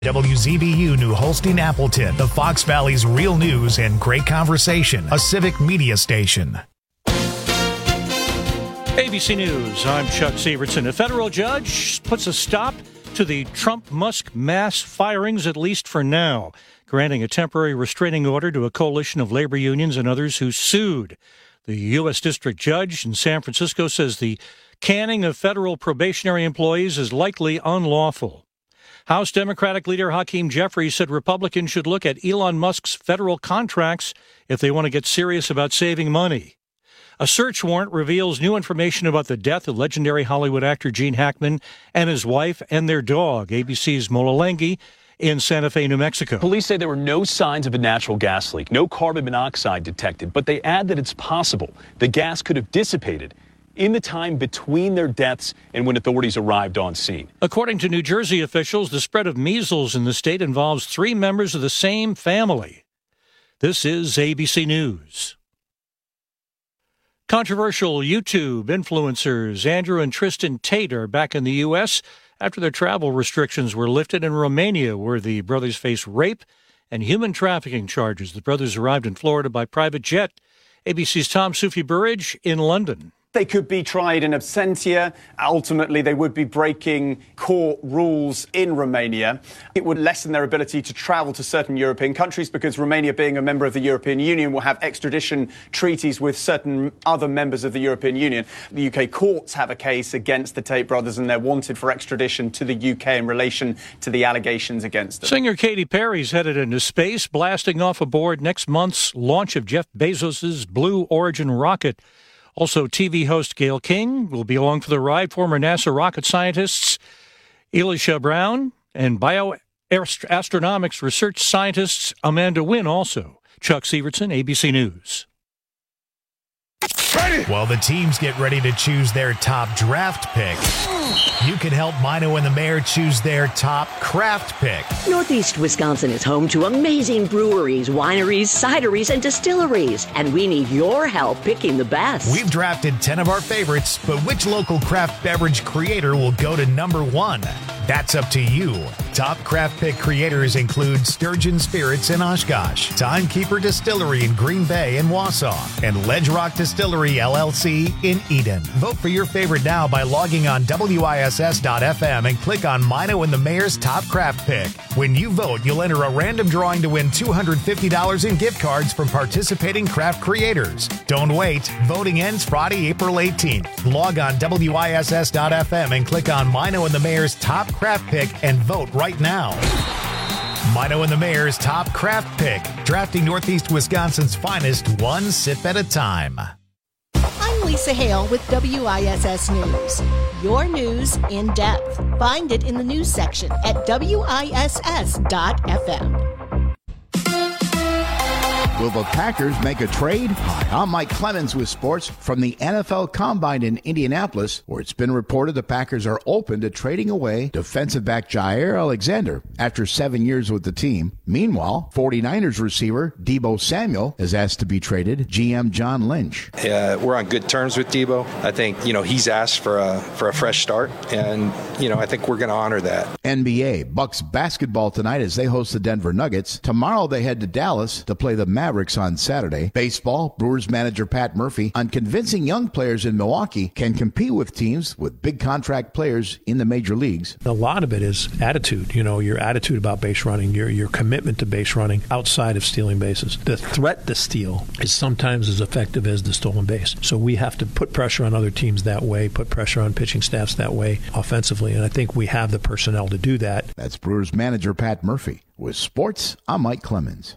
WZBU New Holstein Appleton, the Fox Valley's real news and great conversation, a civic media station. ABC News, I'm Chuck Severson. A federal judge puts a stop to the Trump-Musk mass firings, at least for now, granting a temporary restraining order to a coalition of labor unions and others who sued. The U.S. District Judge in San Francisco says the canning of federal probationary employees is likely unlawful. House Democratic leader Hakeem Jeffries said Republicans should look at Elon Musk's federal contracts if they want to get serious about saving money. A search warrant reveals new information about the death of legendary Hollywood actor Gene Hackman and his wife and their dog, ABC's Mola Lenghi, in Santa Fe, New Mexico. Police say there were no signs of a natural gas leak, no carbon monoxide detected, but they add that it's possible the gas could have dissipated in the time between their deaths and when authorities arrived on scene. According to New Jersey officials, the spread of measles in the state involves 3 members of the same family. This is ABC News. Controversial YouTube influencers Andrew and Tristan Tate are back in the U.S. after their travel restrictions were lifted in Romania, where the brothers face rape and human trafficking charges. The brothers arrived in Florida by private jet. ABC's Tom Soufi-Burridge in London. They could be tried in absentia. Ultimately, they would be breaking court rules in Romania. It would lessen their ability to travel to certain European countries because Romania, being a member of the European Union, will have extradition treaties with certain other members of the European Union. The UK courts have a case against the Tate brothers and they're wanted for extradition to the UK in relation to the allegations against them. Singer Katy Perry's headed into space, blasting off aboard next month's launch of Jeff Bezos' Blue Origin rocket. Also, TV host Gayle King will be along for the ride. Former NASA rocket scientists Elisha Brown and bioastronomics research scientists Amanda Wynn also. Chuck Severson, ABC News. While the teams get ready to choose their top draft pick, you can help Mino and the Mayor choose their top craft pick. Northeast Wisconsin is home to amazing breweries, wineries, cideries, and distilleries, and we need your help picking the best. We've drafted 10 of our favorites, but which local craft beverage creator will go to number 1? That's up to you. Top craft pick creators include Sturgeon Spirits in Oshkosh, Timekeeper Distillery in Green Bay and Wausau, and Ledge Rock Distillery LLC in Eden. Vote for your favorite now by logging on WISS.FM and click on Mino and the Mayor's Top Craft Pick. When you vote, you'll enter a random drawing to win $250 in gift cards from participating craft creators. Don't wait. Voting ends Friday, April 18th. Log on WISS.FM and click on Mino and the Mayor's Top Craft Pick and vote right now. Mino and the Mayor's Top Craft Pick, drafting Northeast Wisconsin's finest one sip at a time. I'm Lisa Hale with WISS News. Your news in depth. Find it in the news section at WISS.FM. Will the Packers make a trade? Hi, I'm Mike Clemens with sports from the NFL Combine in Indianapolis, where it's been reported the Packers are open to trading away defensive back Jair Alexander after 7 years with the team. Meanwhile, 49ers receiver Deebo Samuel is asked to be traded. GM John Lynch. We're on good terms with Deebo. I think, he's asked for a fresh start, and, I think we're going to honor that. NBA, Bucks basketball tonight as they host the Denver Nuggets. Tomorrow they head to Dallas to play the Mavericks on Saturday. Baseball, Brewers manager Pat Murphy on convincing young players in Milwaukee can compete with teams with big contract players in the major leagues. A lot of it is attitude, your attitude about base running, your commitment to base running outside of stealing bases. The threat to steal is sometimes as effective as the stolen base. So we have to put pressure on other teams that way, put pressure on pitching staffs that way offensively, and I think we have the personnel to do that. That's Brewers manager Pat Murphy. With sports, I'm Mike Clemens.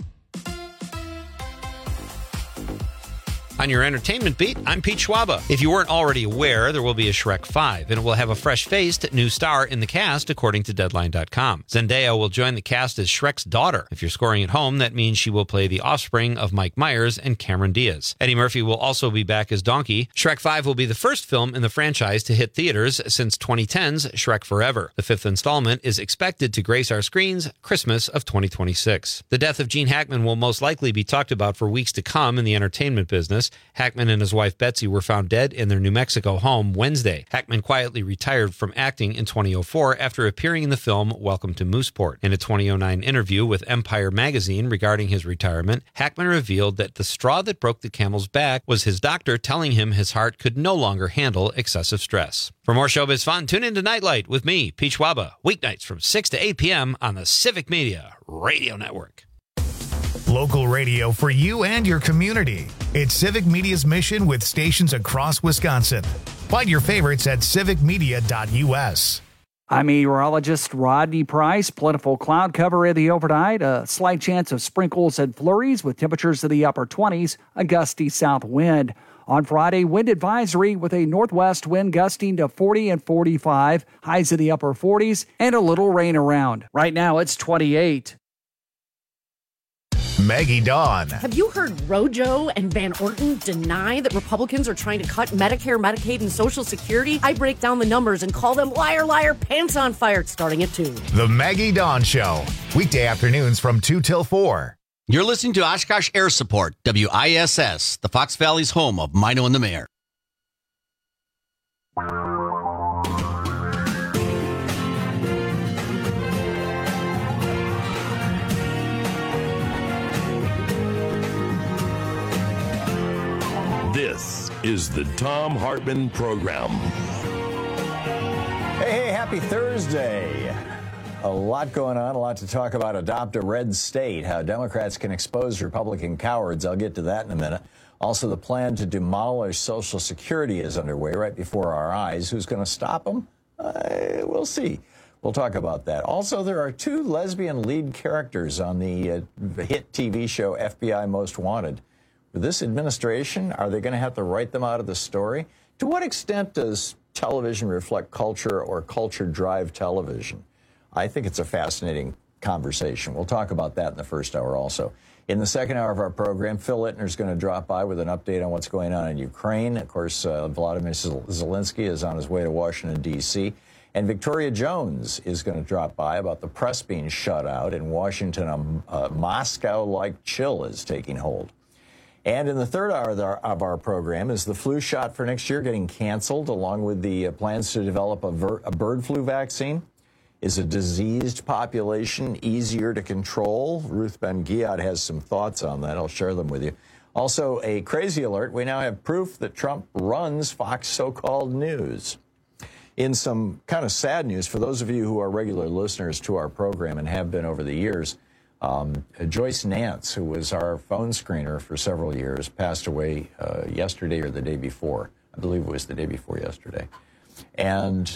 On your entertainment beat, I'm Pete Schwaba. If you weren't already aware, there will be a Shrek 5, and it will have a fresh-faced new star in the cast, according to Deadline.com. Zendaya will join the cast as Shrek's daughter. If you're scoring at home, that means she will play the offspring of Mike Myers and Cameron Diaz. Eddie Murphy will also be back as Donkey. Shrek 5 will be the first film in the franchise to hit theaters since 2010's Shrek Forever. The fifth installment is expected to grace our screens Christmas of 2026. The death of Gene Hackman will most likely be talked about for weeks to come in the entertainment business. Angeles. Hackman and his wife Betsy were found dead in their New Mexico home Wednesday. Hackman quietly retired from acting in 2004 after appearing in the film Welcome to Mooseport. In a 2009 interview with Empire magazine regarding his retirement, Hackman revealed that the straw that broke the camel's back was his doctor telling him his heart could no longer handle excessive stress. For more showbiz fun, tune in to Nightlight with me, Pete Schwaba, weeknights from 6 to 8 p.m. on the Civic Media Radio Network. Local radio for you and your community. It's Civic Media's mission with stations across Wisconsin. Find your favorites at civicmedia.us. I'm meteorologist Rodney Price. Plentiful cloud cover in the overnight. A slight chance of sprinkles and flurries with temperatures in the upper 20s. A gusty south wind. On Friday, wind advisory with a northwest wind gusting to 40 and 45. Highs in the upper 40s and a little rain around. Right now, it's 28. Maggie Dawn. Have you heard Rojo and Van Orton deny that Republicans are trying to cut Medicare, Medicaid, and Social Security? I break down the numbers and call them liar, liar, pants on fire, starting at 2. The Maggie Dawn Show. Weekday afternoons from 2 till 4. You're listening to Oshkosh Air Support, WISS, the Fox Valley's home of Mino and the Mayor. This is the Thom Hartmann Program. Hey, happy Thursday. A lot going on, a lot to talk about. Adopt a Red State, how Democrats can expose Republican cowards. I'll get to that in a minute. Also, the plan to demolish Social Security is underway right before our eyes. Who's going to stop them? We'll see. We'll talk about that. Also, there are 2 lesbian lead characters on the hit TV show FBI Most Wanted. With this administration, are they going to have to write them out of the story? To what extent does television reflect culture or culture drive television? I think it's a fascinating conversation. We'll talk about that in the first hour also. In the second hour of our program, Phil Ittner is going to drop by with an update on what's going on in Ukraine. Of course, Vladimir Zelensky is on his way to Washington, D.C., and Victoria Jones is going to drop by about the press being shut out in Washington. A Moscow-like chill is taking hold. And in the third hour of our program is the flu shot for next year getting canceled, along with the plans to develop a bird flu vaccine. Is a diseased population easier to control? Ruth Ben-Ghiat has some thoughts on that. I'll share them with you. Also, a crazy alert. We now have proof that Trump runs Fox so-called news. In some kind of sad news, for those of you who are regular listeners to our program and have been over the years, Joyce Nance, who was our phone screener for several years, passed away yesterday or the day before. I believe it was the day before yesterday. And,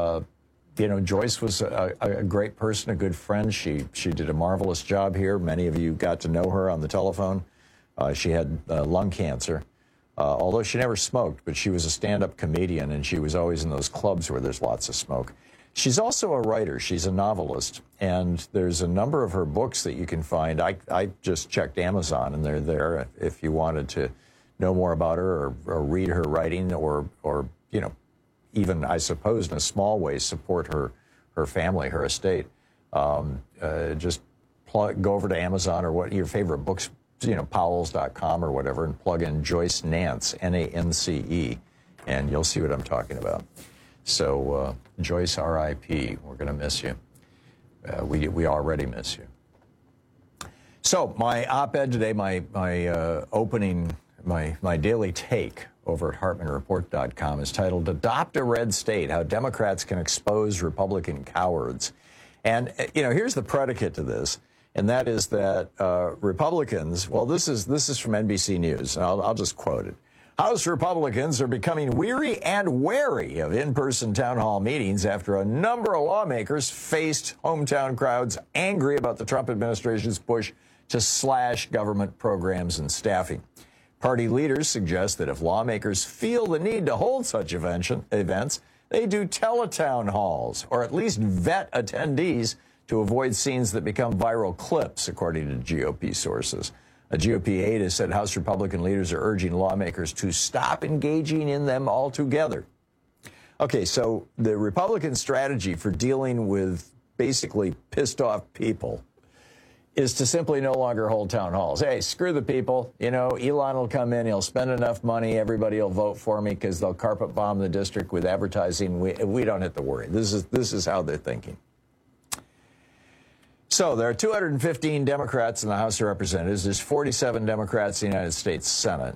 Joyce was a great person, a good friend. She did a marvelous job here. Many of you got to know her on the telephone. She had lung cancer, although she never smoked, but she was a stand-up comedian, and she was always in those clubs where there's lots of smoke. She's also a writer. She's a novelist, and there's a number of her books that you can find. I just checked Amazon, and they're there if you wanted to know more about her or read her writing or even, I suppose, in a small way, support her family, her estate. Just go over to Amazon or what your favorite books, Powell's.com or whatever, and plug in Joyce Nance, Nance, and you'll see what I'm talking about. So, Joyce, R.I.P., we're going to miss you. We already miss you. So, my op-ed today, my opening, my daily take over at HartmanReport.com is titled, Adopt a Red State, How Democrats Can Expose Republican Cowards. And, here's the predicate to this, and that is that Republicans, well, this is from NBC News, and I'll just quote it. House Republicans are becoming weary and wary of in-person town hall meetings after a number of lawmakers faced hometown crowds angry about the Trump administration's push to slash government programs and staffing. Party leaders suggest that if lawmakers feel the need to hold such events, they do teletown halls, or at least vet attendees to avoid scenes that become viral clips, according to GOP sources. A GOP aide has said House Republican leaders are urging lawmakers to stop engaging in them altogether. Okay, so the Republican strategy for dealing with basically pissed off people is to simply no longer hold town halls. Hey, screw the people. You know, Elon will come in, he'll spend enough money, everybody will vote for me because they'll carpet bomb the district with advertising. We don't have to worry. This is how they're thinking. So there are 215 Democrats in the House of Representatives. There's 47 Democrats in the United States Senate.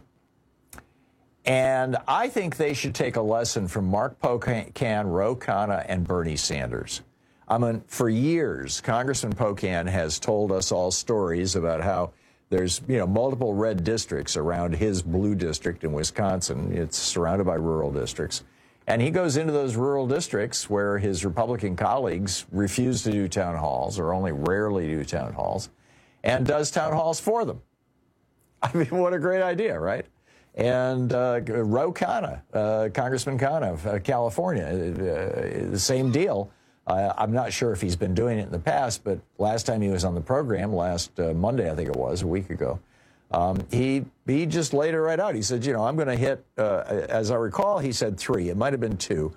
And I think they should take a lesson from Mark Pocan, Ro Khanna, and Bernie Sanders. I mean, for years, Congressman Pocan has told us all stories about how there's, multiple red districts around his blue district in Wisconsin. It's surrounded by rural districts. And he goes into those rural districts where his Republican colleagues refuse to do town halls or only rarely do town halls and does town halls for them. I mean, what a great idea, right? And Ro Khanna, Congressman Khanna of California, the same deal. I'm not sure if he's been doing it in the past, but last time he was on the program, last Monday, I think it was, a week ago, he just laid it right out. He said, I'm going to hit, as I recall, he said 3. It might have been 2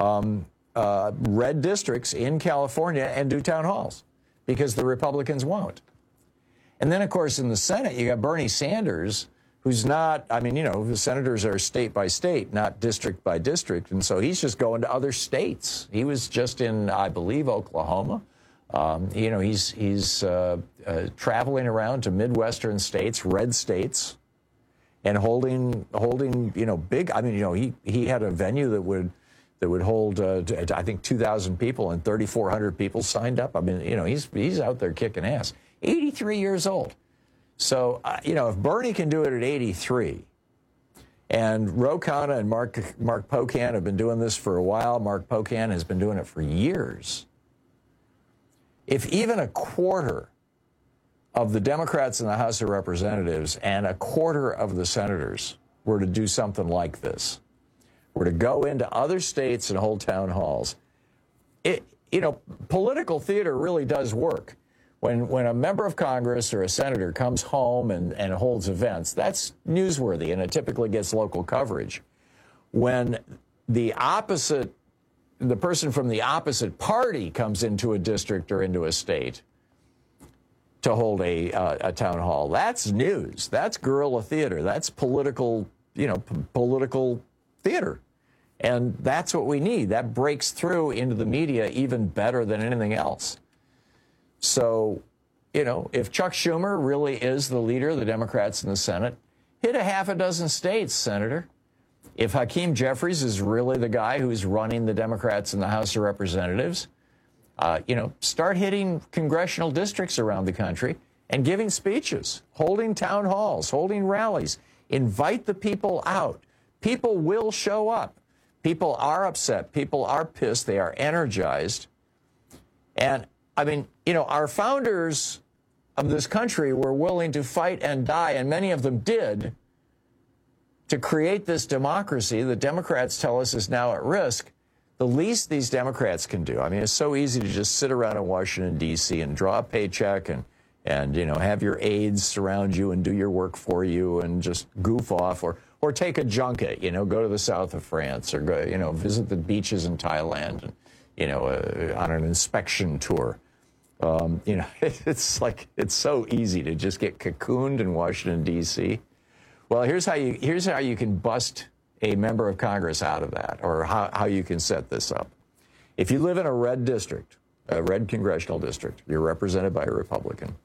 red districts in California and do town halls because the Republicans won't. And then, of course, in the Senate, you got Bernie Sanders, who's not, the senators are state by state, not district by district. And so he's just going to other states. He was just in, I believe, Oklahoma. He's traveling around to Midwestern states, red states, and holding, big. He had a venue that would hold, I think, 2,000 people, and 3,400 people signed up. He's out there kicking ass. 83 years old. So, if Bernie can do it at 83, and Ro Khanna and Mark Pocan have been doing this for a while, Mark Pocan has been doing it for years. If even a quarter of the Democrats in the House of Representatives and a quarter of the senators were to do something like this, were to go into other states and hold town halls, political theater really does work. When a member of Congress or a senator comes home and holds events, that's newsworthy, and it typically gets local coverage. When the person from the opposite party comes into a district or into a state to hold a town hall, that's news. That's guerrilla theater. That's political theater. And that's what we need. That breaks through into the media even better than anything else. So, if Chuck Schumer really is the leader of the Democrats in the Senate, hit a half a dozen states, Senator. If Hakeem Jeffries is really the guy who's running the Democrats in the House of Representatives, start hitting congressional districts around the country and giving speeches, holding town halls, holding rallies. Invite the people out. People will show up. People are upset. People are pissed. They are energized. And our founders of this country were willing to fight and die, and many of them did, to create this democracy that Democrats tell us is now at risk. The least these Democrats can do, it's so easy to just sit around in Washington, D.C. and draw a paycheck and have your aides surround you and do your work for you and just goof off or take a junket, go to the south of France or go, visit the beaches in Thailand and, on an inspection tour. It's so easy to just get cocooned in Washington, D.C. Well, here's how you can bust a member of Congress out of that, or how you can set this up. If you live in a red district, a red congressional district, you're represented by a Republican,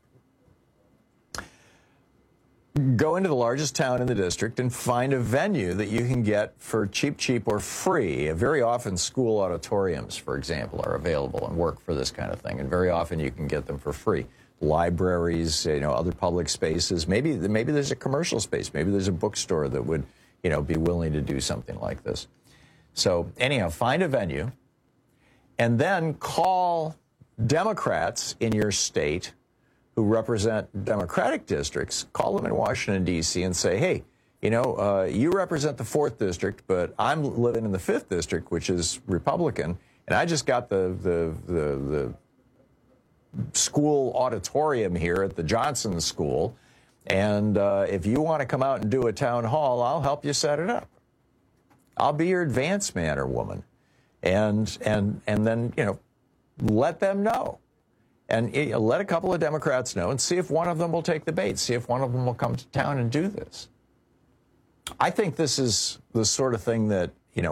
go into the largest town in the district and find a venue that you can get for cheap or free. Very often school auditoriums, for example, are available and work for this kind of thing. And very often you can get them for free. Libraries, other public spaces. Maybe there's a commercial space. Maybe there's a bookstore that would, be willing to do something like this. So anyhow, find a venue and then call Democrats in your state who represent Democratic districts, call them in Washington, D.C. and say, hey, you represent the 4th district, but I'm living in the 5th district, which is Republican, and I just got the school auditorium here at the Johnson School, and if you want to come out and do a town hall, I'll help you set it up. I'll be your advance man or woman, and then let them know. And let a couple of Democrats know and see if one of them will take the bait, see if one of them will come to town and do this. I think this is the sort of thing that,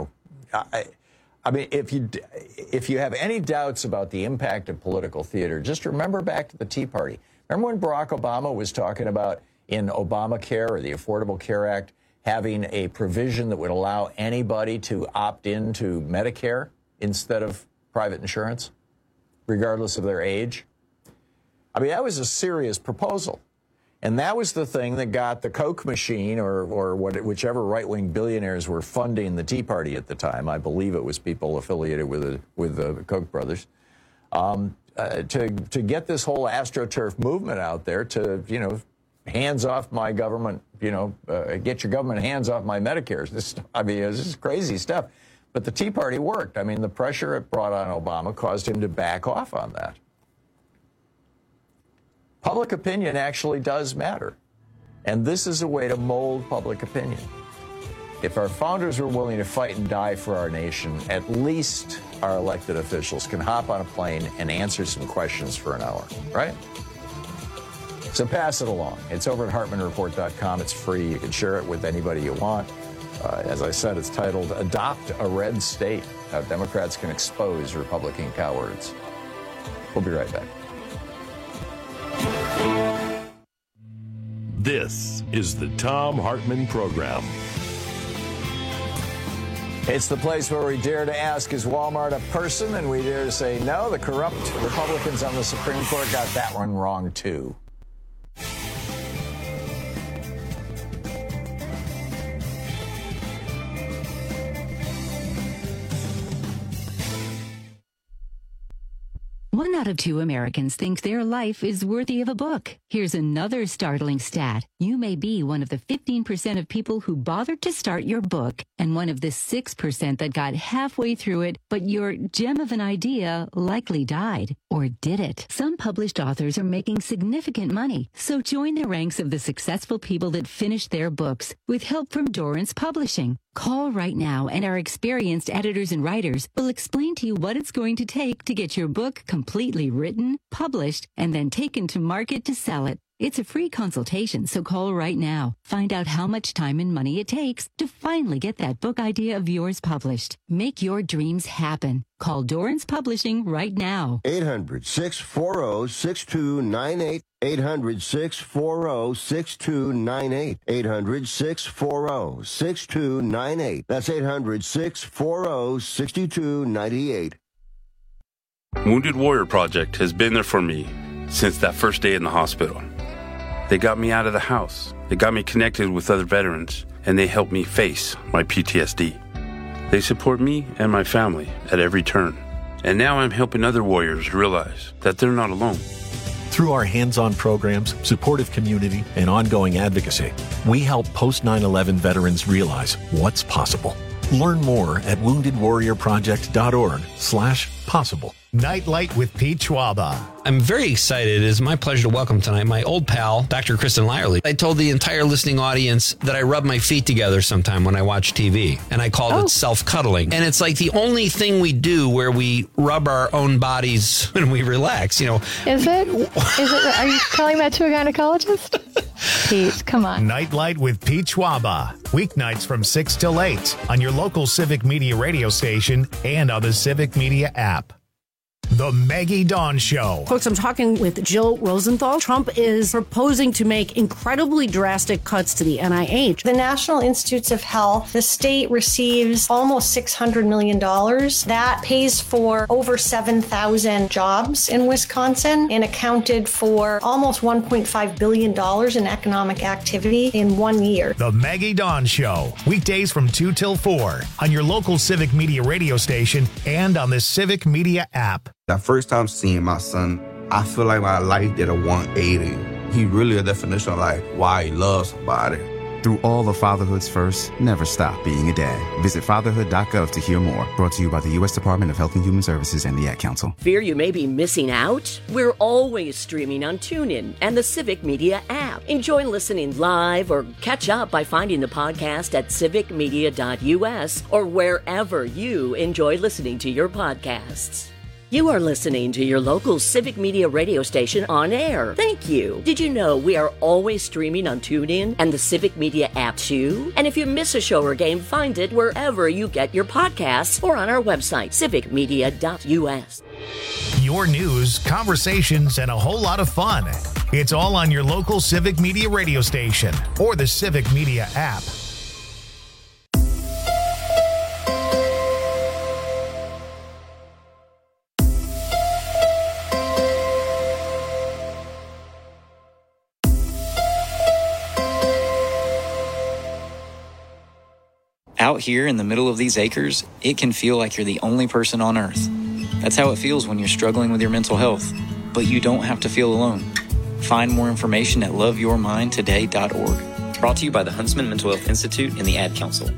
I mean, if you have any doubts about the impact of political theater, just remember back to the Tea Party. Remember when Barack Obama was talking about in Obamacare or the Affordable Care Act having a provision that would allow anybody to opt into Medicare instead of private insurance, regardless of their age? I mean, that was a serious proposal. And that was the thing that got the Koch machine or whichever right-wing billionaires were funding the Tea Party at the time. I believe it was people affiliated with the Koch brothers. To get this whole AstroTurf movement out there to, hands off my government, get your government hands off my Medicare. This is crazy stuff. But the Tea Party worked. I mean, the pressure it brought on Obama caused him to back off on that. Public opinion actually does matter. And this is a way to mold public opinion. If our founders were willing to fight and die for our nation, at least our elected officials can hop on a plane and answer some questions for an hour, right? So pass it along. It's over at HartmanReport.com. It's free. You can share it with anybody you want. As I said, it's titled Adopt a Red State, How Democrats Can Expose Republican Cowards. We'll be right back. This is the Thom Hartmann Program. It's the place where we dare to ask, is Walmart a person? And we dare to say, no, the corrupt Republicans on the Supreme Court got that one wrong, too. One out of 2 Americans think their life is worthy of a book. Here's another startling stat. You may be one of the 15% of people who bothered to start your book and one of the 6% that got halfway through it, but your gem of an idea likely died. Or did it? Some published authors are making significant money, so join the ranks of the successful people that finished their books with help from Dorrance Publishing. Call right now, and our experienced editors and writers will explain to you what it's going to take to get your book completely written, published, and then taken to market to sell it. It's a free consultation, so call right now. Find out how much time and money it takes to finally get that book idea of yours published. Make your dreams happen. Call Dorrance Publishing right now. 800-640-6298. 800-640-6298. 800-640-6298. That's 800-640-6298. Wounded Warrior Project has been there for me since that first day in the hospital. They got me out of the house. They got me connected with other veterans, and they helped me face my PTSD. They support me and my family at every turn. And now I'm helping other warriors realize that they're not alone. Through our hands-on programs, supportive community, and ongoing advocacy, we help post-9/11 veterans realize what's possible. Learn more at woundedwarriorproject.org/possible. Nightlight with Pete Schwaba. I'm very excited. It is my pleasure to welcome tonight my old pal, Dr. Kristen Lyerly. I told the entire listening audience that I rub my feet together sometime when I watch TV, and I called it self-cuddling. And it's like the only thing we do where we rub our own bodies when we relax, Is it? Are you telling that to a gynecologist? Pete, come on. Nightlight with Pete Schwaba. Weeknights from 6 till 8 on your local Civic Media radio station and on the Civic Media app. The Maggie Dawn Show. Folks, I'm talking with Jill Rosenthal. Trump is proposing to make incredibly drastic cuts to the NIH. The National Institutes of Health, the state receives almost $600 million. That pays for over 7,000 jobs in Wisconsin and accounted for almost $1.5 billion in economic activity in 1 year. The Maggie Dawn Show. Weekdays from 2 till 4 on your local Civic Media radio station and on the Civic Media app. That first time seeing my son, I feel like my life did a 180. He really a definition of like why he loves somebody. Through all of fatherhood's first, never stop being a dad. Visit fatherhood.gov to hear more. Brought to you by the U.S. Department of Health and Human Services and the Ad Council. Fear you may be missing out? We're always streaming on TuneIn and the Civic Media app. Enjoy listening live or catch up by finding the podcast at civicmedia.us or wherever you enjoy listening to your podcasts. You are listening to your local Civic Media radio station on air. Thank you. Did you know we are always streaming on TuneIn and the Civic Media app too? And if you miss a show or game, find it wherever you get your podcasts or on our website, civicmedia.us. Your news, conversations, and a whole lot of fun. It's all on your local Civic Media radio station or the Civic Media app. Out here in the middle of these acres, it can feel like you're the only person on Earth. That's how it feels when you're struggling with your mental health. But you don't have to feel alone. Find more information at loveyourmindtoday.org. Brought to you by the Huntsman Mental Health Institute and the Ad Council.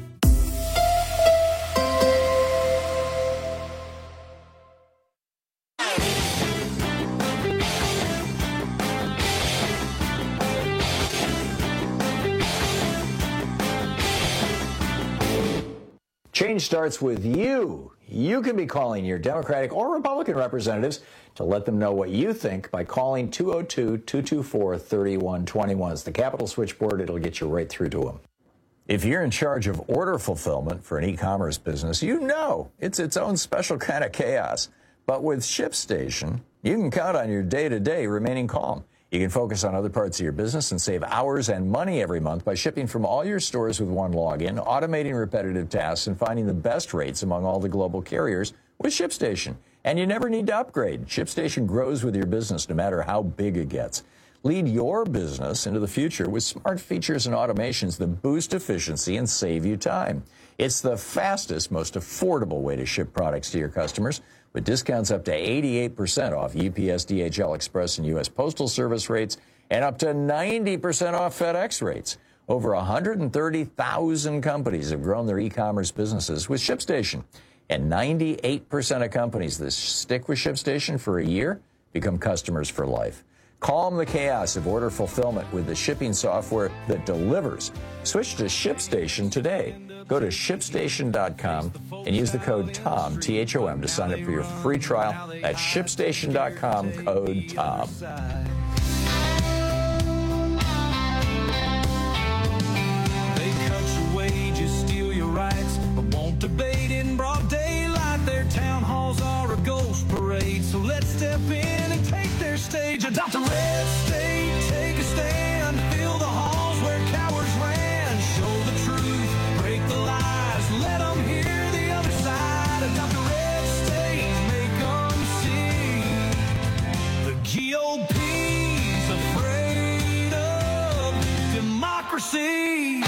Change starts with you. You can be calling your Democratic or Republican representatives to let them know what you think by calling 202-224-3121. It's the Capitol switchboard. It'll get you right through to them. If you're in charge of order fulfillment for an e-commerce business, you know it's its own special kind of chaos. But with ShipStation, you can count on your day-to-day remaining calm. You can focus on other parts of your business and save hours and money every month by shipping from all your stores with one login, automating repetitive tasks, and finding the best rates among all the global carriers with ShipStation. And you never need to upgrade. ShipStation grows with your business no matter how big it gets. Lead your business into the future with smart features and automations that boost efficiency and save you time. It's the fastest, most affordable way to ship products to your customers, with discounts up to 88% off UPS, DHL Express, and U.S. Postal Service rates, and up to 90% off FedEx rates. Over 130,000 companies have grown their e-commerce businesses with ShipStation, and 98% of companies that stick with ShipStation for a year become customers for life. Calm the chaos of order fulfillment with the shipping software that delivers. Switch to ShipStation today. Go to ShipStation.com and use the code TOM, T-H-O-M, to sign up for your free trial at ShipStation.com, code TOM. They cut your wages, steal your rights, but won't debate in broad daylight. Their town halls are a ghost parade, so let's step in and take their stage. Adopt a red state, take a stand, fill the halls where cowards ran. Show the truth, break the lies, let them hear the other side. Adopt a red state, make them see. The GOP's afraid of democracy.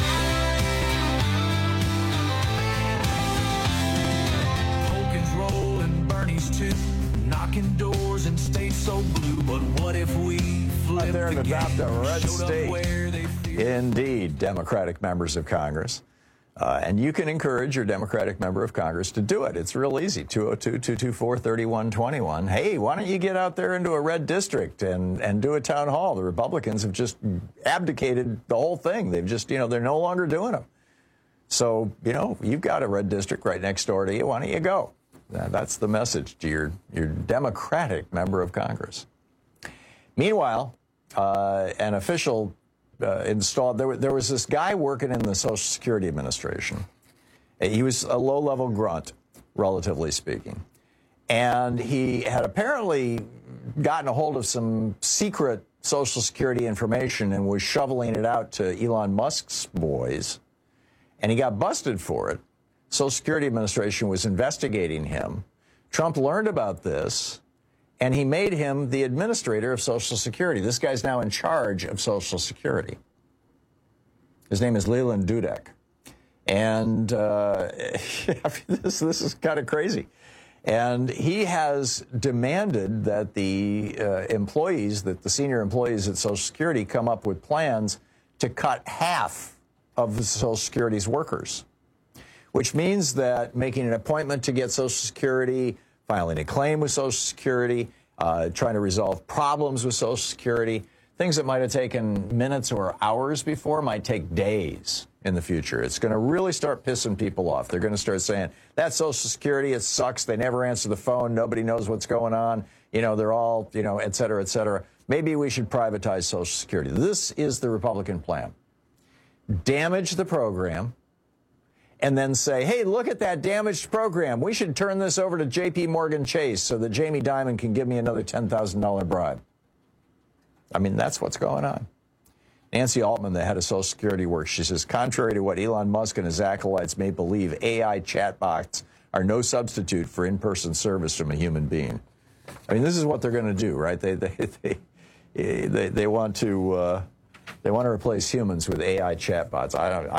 Hogan's rolling, Bernie's too, knocking doors in states so blue. But what if we flip there and the adopt game, a red showed up state? where they feel? Indeed, Democratic members of Congress. And you can encourage your Democratic member of Congress to do it. It's real easy, 202-224-3121. Hey, why don't you get out there into a red district and do a town hall? The Republicans have just abdicated the whole thing. They've just, they're no longer doing them. So, you've got a red district right next door to you. Why don't you go? That's the message to your Democratic member of Congress. Meanwhile, an official installed, there was this guy working in the Social Security Administration. He was a low-level grunt, relatively speaking. And he had apparently gotten a hold of some secret Social Security information and was shoveling it out to Elon Musk's boys. And he got busted for it. Social Security Administration was investigating him. Trump learned about this, and he made him the administrator of Social Security. This guy's now in charge of Social Security. His name is Leland Dudek. And this is kind of crazy. And he has demanded that the senior employees at Social Security come up with plans to cut half of the Social Security's workers, which means that making an appointment to get Social Security, filing a claim with Social Security, trying to resolve problems with Social Security, things that might have taken minutes or hours before might take days. in the future. It's going to really start pissing people off. They're going to start saying, that Social Security, it sucks. They never answer the phone. Nobody knows what's going on. They're all, et cetera, et cetera. Maybe we should privatize Social Security. This is the Republican plan. Damage the program and then say, hey, look at that damaged program. We should turn this over to J.P. Morgan Chase so that Jamie Dimon can give me another $10,000 bribe. I mean, that's what's going on. Nancy Altman, the head of Social Security Works, she says, contrary to what Elon Musk and his acolytes may believe, AI chatbots are no substitute for in-person service from a human being. I mean, this is what they're going to do, right? They want to replace humans with AI chatbots.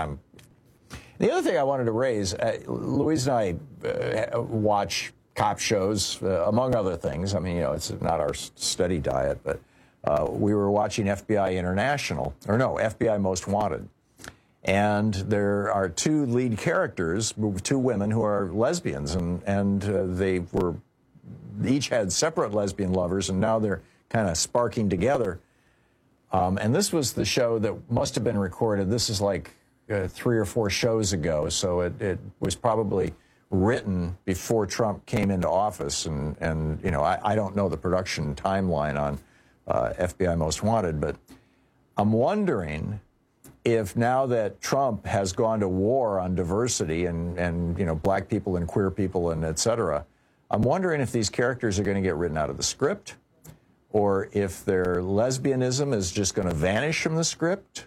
The other thing I wanted to raise, Louise and I watch cop shows, among other things. I mean, it's not our steady diet, but we were watching FBI International, FBI Most Wanted. And there are two lead characters, two women who are lesbians, and they were each had separate lesbian lovers, and now they're kind of sparking together. And this was the show that must have been recorded. This is like 3 or 4 shows ago, so it was probably written before Trump came into office. And I don't know the production timeline on FBI Most Wanted, but I'm wondering if now that Trump has gone to war on diversity and black people and queer people and et cetera, I'm wondering if these characters are going to get written out of the script, or if their lesbianism is just going to vanish from the script,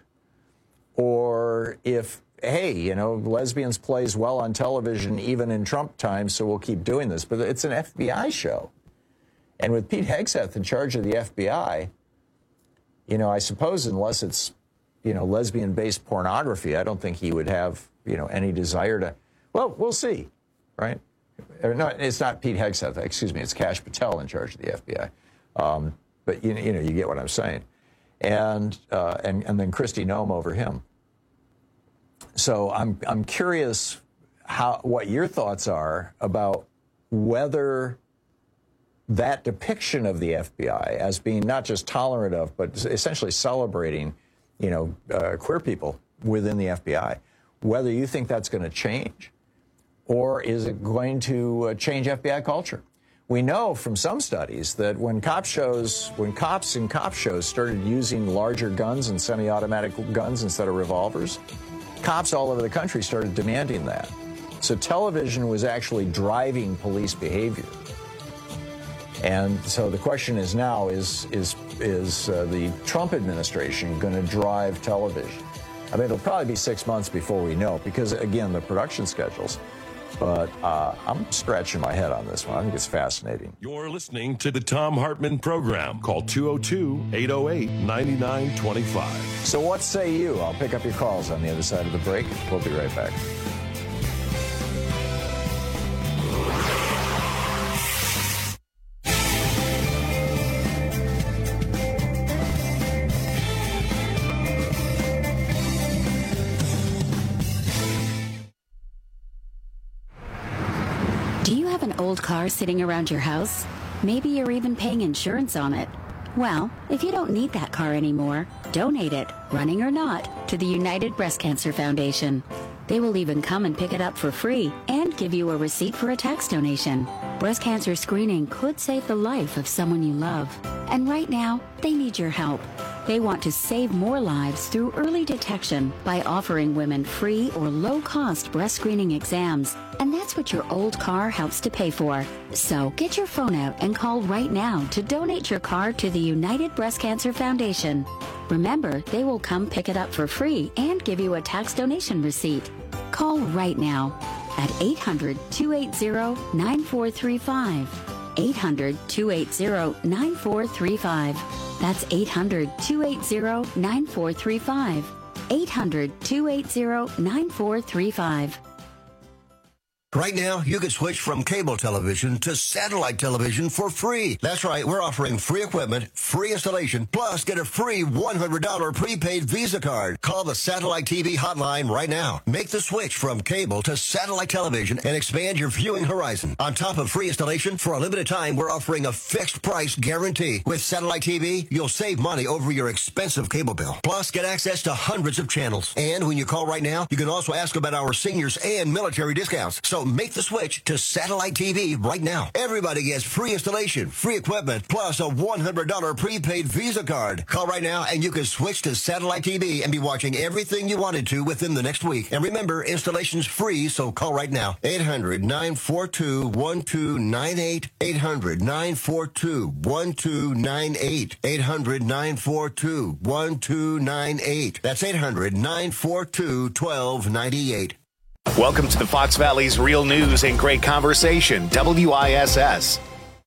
or if, hey, lesbians plays well on television even in Trump times, so we'll keep doing this. But it's an FBI show. And with Pete Hegseth in charge of the FBI, I suppose unless it's, lesbian-based pornography, I don't think he would have, any desire to, well, we'll see, right? No, it's not Pete Hegseth, excuse me, it's Kash Patel in charge of the FBI. But, you get what I'm saying. And then Kristi Noem over him. So I'm curious what your thoughts are about whether that depiction of the FBI as being not just tolerant of, but essentially celebrating, queer people within the FBI, whether you think that's going to change, or is it going to change FBI culture? We know from some studies that when cops in cop shows started using larger guns and semi-automatic guns instead of revolvers, cops all over the country started demanding that. So television was actually driving police behavior. And so the question is now, is the Trump administration going to drive television? I mean, it'll probably be 6 months before we know, because, again, the production schedules. But I'm scratching my head on this one. I think it's fascinating. You're listening to the Thom Hartmann Program. Call 202-808-9925. So what say you? I'll pick up your calls on the other side of the break. We'll be right back. Old car sitting around your house? Maybe you're even paying insurance on it. Well, if you don't need that car anymore, donate it, running or not, to the United Breast Cancer Foundation. They will even come and pick it up for free and give you a receipt for a tax donation. Breast cancer screening could save the life of someone you love. And right now, they need your help. They want to save more lives through early detection by offering women free or low-cost breast screening exams. And that's what your old car helps to pay for. So get your phone out and call right now to donate your car to the United Breast Cancer Foundation. Remember, they will come pick it up for free and give you a tax donation receipt. Call right now at 800-280-9435. 800-280-9435. That's 800-280-9435. 800-280-9435. Right now, you can switch from cable television to satellite television for free. That's right, we're offering free equipment, free installation, plus get a free $100 prepaid Visa card. Call the Satellite TV hotline right now. Make the switch from cable to satellite television and expand your viewing horizon. On top of free installation, for a limited time, we're offering a fixed price guarantee. With Satellite TV, you'll save money over your expensive cable bill. Plus, get access to hundreds of channels. And when you call right now, you can also ask about our seniors and military discounts. So make the switch to Satellite TV right now. Everybody gets free installation, free equipment, plus a $100 prepaid Visa card. Call right now and you can switch to Satellite TV and be watching everything you wanted to within the next week. And remember, installation's free, so call right now. 800-942-1298. 800-942-1298. 800-942-1298. That's 800-942-1298. Welcome to the Fox Valley's Real News and Great Conversation, WISS.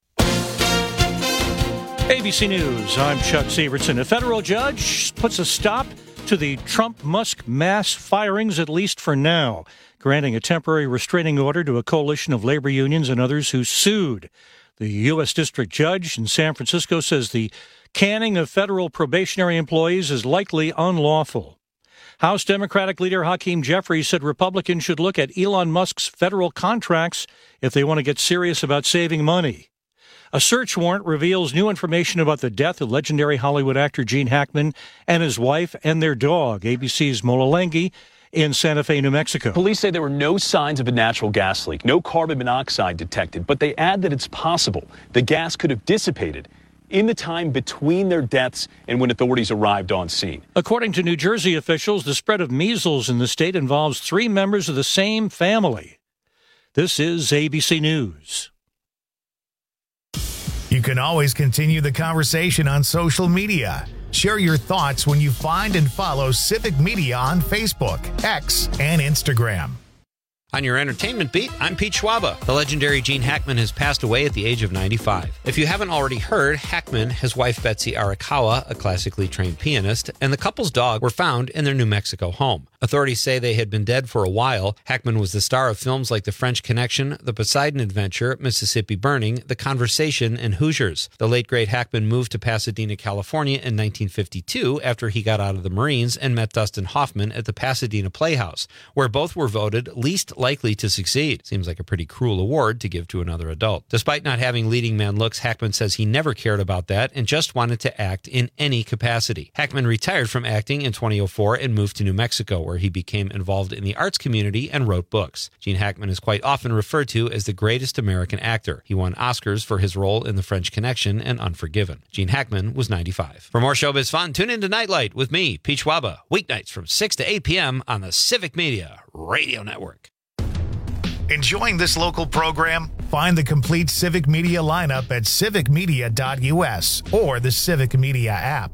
ABC News, I'm Chuck Severson. A federal judge puts a stop to the Trump-Musk mass firings, at least for now, granting a temporary restraining order to a coalition of labor unions and others who sued. The U.S. District Judge in San Francisco says the canning of federal probationary employees is likely unlawful. House Democratic leader Hakeem Jeffries said Republicans should look at Elon Musk's federal contracts if they want to get serious about saving money. A search warrant reveals new information about the death of legendary Hollywood actor Gene Hackman and his wife and their dog, ABC's Mola Lenghi, in Santa Fe, New Mexico. Police say there were no signs of a natural gas leak, no carbon monoxide detected, but they add that it's possible the gas could have dissipated in the time between their deaths and when authorities arrived on scene. According to New Jersey officials, the spread of measles in the state involves 3 members of the same family. This is ABC News. You can always continue the conversation on social media. Share your thoughts when you find and follow Civic Media on Facebook, X, and Instagram. On your entertainment beat, I'm Pete Schwaba. The legendary Gene Hackman has passed away at the age of 95. If you haven't already heard, Hackman, his wife Betsy Arakawa, a classically trained pianist, and the couple's dog were found in their New Mexico home. Authorities say they had been dead for a while. Hackman was the star of films like The French Connection, The Poseidon Adventure, Mississippi Burning, The Conversation, and Hoosiers. The late great Hackman moved to Pasadena, California in 1952 after he got out of the Marines and met Dustin Hoffman at the Pasadena Playhouse, where both were voted least likely to succeed. Seems like a pretty cruel award to give to another adult. Despite not having leading man looks, Hackman says he never cared about that and just wanted to act in any capacity. Hackman retired from acting in 2004 and moved to New Mexico, where he became involved in the arts community and wrote books. Gene Hackman is quite often referred to as the greatest American actor. He won Oscars for his role in The French Connection and Unforgiven. Gene Hackman was 95. For more showbiz fun, tune into Nightlight with me, Pete Schwaba, weeknights from 6 to 8 p.m. on the Civic Media Radio Network. Enjoying this local program? Find the complete Civic Media lineup at civicmedia.us or the Civic Media app.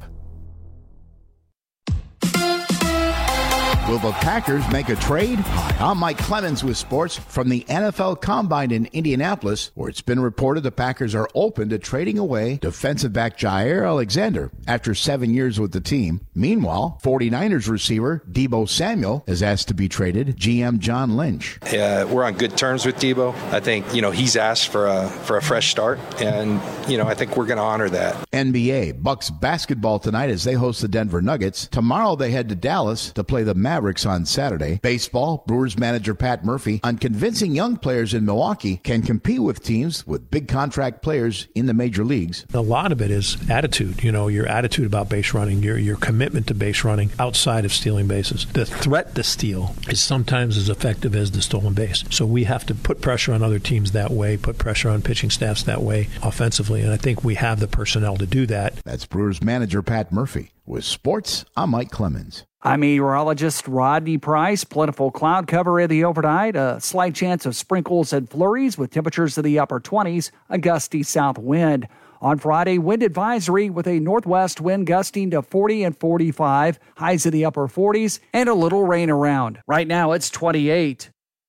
Will the Packers make a trade? Hi, I'm Mike Clemens with sports from the NFL Combine in Indianapolis, where it's been reported the Packers are open to trading away defensive back Jair Alexander after 7 years with the team. Meanwhile, 49ers receiver Deebo Samuel is asked to be traded. GM John Lynch. We're on good terms with Deebo. I think, he's asked for a fresh start, and, I think we're going to honor that. NBA, Bucks basketball tonight as they host the Denver Nuggets. Tomorrow they head to Dallas to play the Mavericks on Saturday. Baseball, Brewers manager Pat Murphy on convincing young players in Milwaukee can compete with teams with big contract players in the major leagues. A lot of it is attitude, your attitude about base running, your commitment to base running outside of stealing bases. The threat to steal is sometimes as effective as the stolen base. So we have to put pressure on other teams that way, put pressure on pitching staffs that way offensively, and I think we have the personnel to do that. That's Brewers manager Pat Murphy. With sports, I'm Mike Clemens. I'm meteorologist Rodney Price. Plentiful cloud cover in the overnight. A slight chance of sprinkles and flurries with temperatures in the upper 20s. A gusty south wind. On Friday, wind advisory with a northwest wind gusting to 40 and 45. Highs in the upper 40s and a little rain around. Right now, it's 28.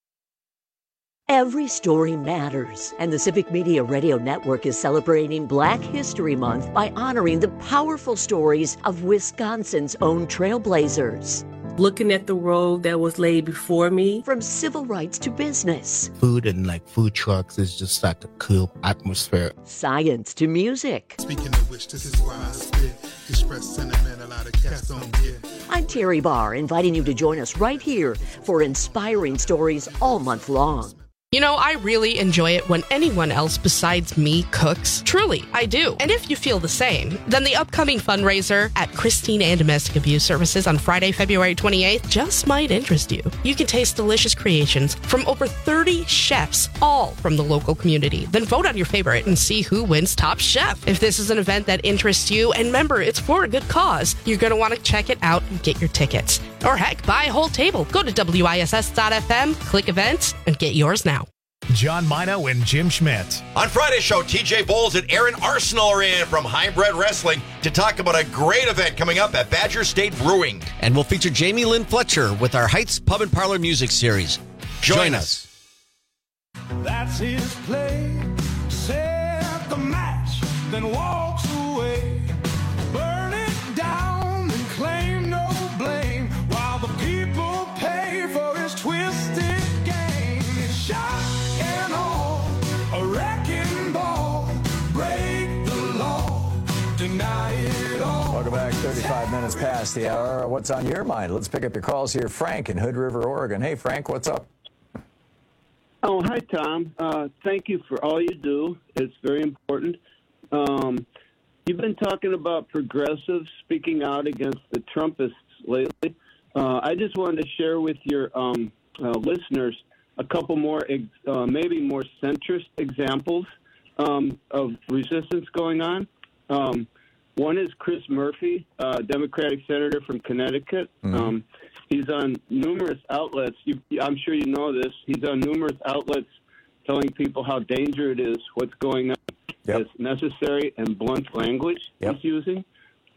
Every story matters, and the Civic Media Radio Network is celebrating Black History Month by honoring the powerful stories of Wisconsin's own trailblazers. looking at the road that was laid before me. From civil rights to business. Food and like food trucks is just like a cool atmosphere. Science to music. Speaking of which, this is why I spit. Express sentiment a lot of cats don't get. I'm Terry Barr, inviting you to join us right here for inspiring stories all month long. You know, I really enjoy it when anyone else besides me cooks. Truly, I do. And if you feel the same, then the upcoming fundraiser at Christine and Domestic Abuse Services on Friday, February 28th just might interest you. You can taste delicious creations from over 30 chefs, all from the local community. Then vote on your favorite and see who wins Top Chef. If this is an event that interests you, and remember, it's for a good cause, you're going to want to check it out and get your tickets. Or heck, buy a whole table. Go to WISS.FM, click events, and get yours now. John Mino and Jim Schmidt. On Friday's show, TJ Bowles and Aaron Arsenal are in from Hybrid Wrestling to talk about a great event coming up at Badger State Brewing. And we'll feature Jamie Lynn Fletcher with our Heights Pub and Parlor Music Series. Join us. That's his play. Set the match, then walks away. Burn it down and claim no blame while the people pay for his twisted game. It's shot and all, a wrecking ball. Break the law, deny it all. Welcome back. 35 minutes past the hour. What's on your mind? Let's pick up your calls here. Frank in Hood River, Oregon. Hey, Frank, what's up? Oh, hi, Tom. Thank you for all you do. It's very important. You've been talking about progressives speaking out against the Trumpists lately. I just wanted to share with your listeners a couple more, maybe more centrist examples of resistance going on. One is Chris Murphy, Democratic senator from Connecticut. Mm-hmm. He's on numerous outlets. I'm sure you know this. He's on numerous outlets telling people how dangerous it is, what's going on. Yep. It's necessary and blunt language he's using.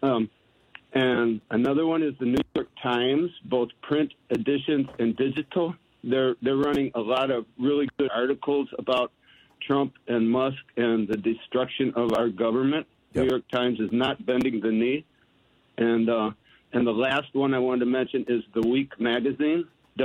And another one is the New York Times, both print editions and digital. They're running a lot of really good articles about Trump and Musk and the destruction of our government. Yep. New York Times is not bending the knee. And the last one I wanted to mention is The Week magazine,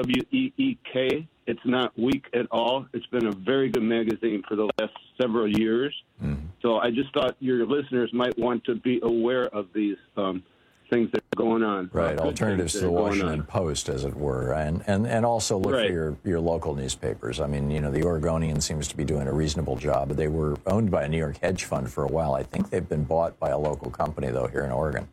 WEEK. It's not weak at all. It's been a very good magazine for the last several years. Mm-hmm. So I just thought your listeners might want to be aware of these things that are going on. Right, alternatives to the Washington Post, as it were. And also look for your local newspapers. I mean, you know, the Oregonian seems to be doing a reasonable job. They were owned by a New York hedge fund for a while. I think they've been bought by a local company, though, here in Oregon.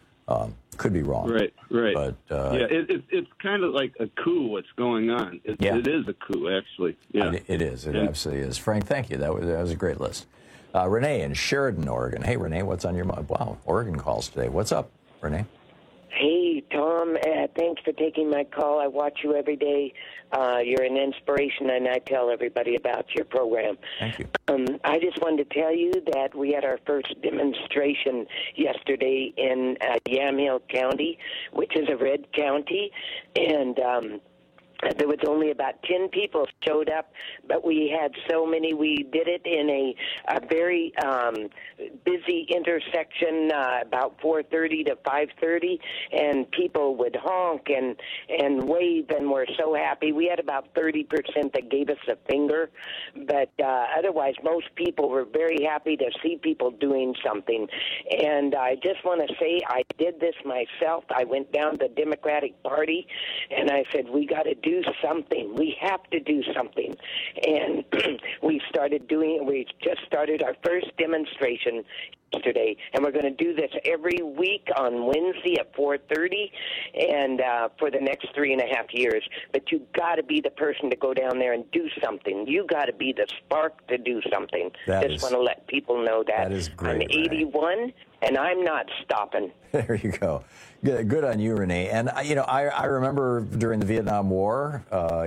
Could be wrong. Right. But, it's kind of like a coup what's going on. It is a coup, actually. Yeah. It is. It absolutely is. Frank, thank you. That was a great list. Renee in Sheridan, Oregon. Hey, Renee, what's on your mind? Wow, Oregon calls today. What's up, Renee? Hey, Tom. Thanks for taking my call. I watch you every day. You're an inspiration, and I tell everybody about your program. Thank you. I just wanted to tell you that we had our first demonstration yesterday in Yamhill County, which is a red county, and there was only about 10 people showed up, but we had so many. We did it in a very busy intersection, about 4:30 to 5:30, and people would honk and wave, and we're so happy. We had about 30% that gave us a finger, but otherwise most people were very happy to see people doing something. And I just want to say I did this myself. I went down to the Democratic Party, and I said, we got to do something. We have to do something. And we just started our first demonstration yesterday, and we're going to do this every week on Wednesday at 4:30 and for the next 3.5 years. But you got to be the person to go down there and do something. You got to be the spark to do something. Just want to let people know that. That is great, I'm 81, and I'm not stopping. There you go. Good on you, Renee. And, I remember during the Vietnam War,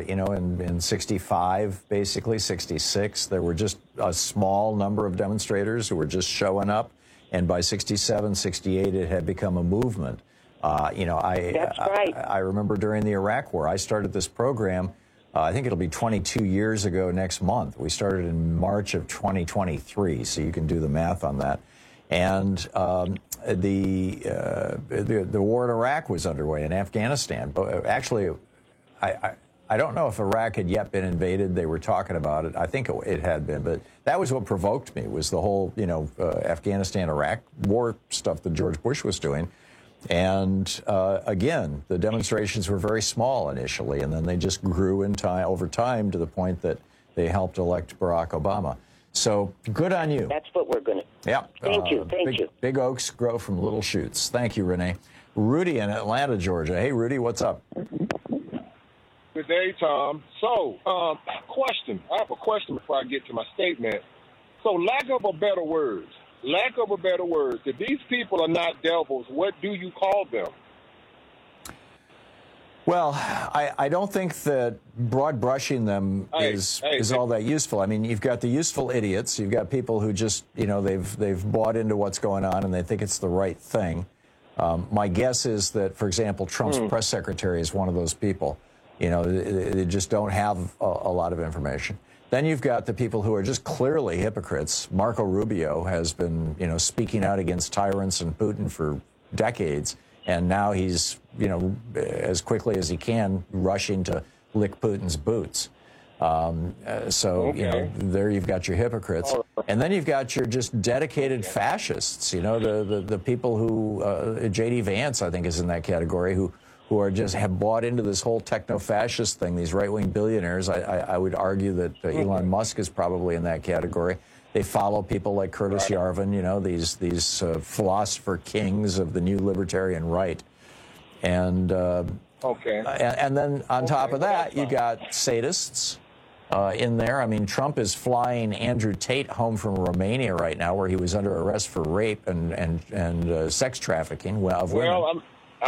in 65, basically, 66, there were just a small number of demonstrators who were just showing up. And by 67, 68, it had become a movement. That's right. I remember during the Iraq War, I started this program, I think it'll be 22 years ago next month. We started in March of 2023, so you can do the math on that. And the war in Iraq was underway, in Afghanistan. But actually, I don't know if Iraq had yet been invaded. They were talking about it. I think it had been, but that was what provoked me, was the whole, Afghanistan-Iraq war stuff that George Bush was doing. And again, the demonstrations were very small initially, and then they just grew over time to the point that they helped elect Barack Obama. So good on you. That's what we're going to. Yeah. Thank you. Thank you. Big oaks grow from little shoots. Thank you, Renee. Rudy in Atlanta, Georgia. Hey, Rudy, what's up? Good day, Tom. So, question. I have a question before I get to my statement. So, lack of a better word, if these people are not devils, what do you call them? Well, I don't think that broad brushing them is all that useful. I mean, you've got the useful idiots. You've got people who just, they've bought into what's going on and they think it's the right thing. My guess is that, for example, Trump's press secretary is one of those people. They just don't have a lot of information. Then you've got the people who are just clearly hypocrites. Marco Rubio has been, speaking out against tyrants and Putin for decades. And now he's, as quickly as he can, rushing to lick Putin's boots. There you've got your hypocrites. And then you've got your just dedicated fascists, the people who, J.D. Vance, I think, is in that category, who are just have bought into this whole techno-fascist thing, these right-wing billionaires. I would argue that Elon Musk is probably in that category. They follow people like Curtis Yarvin, these philosopher kings of the new libertarian right. And and then on top of that, you got sadists in there. I mean, Trump is flying Andrew Tate home from Romania right now, where he was under arrest for rape and sex trafficking of women.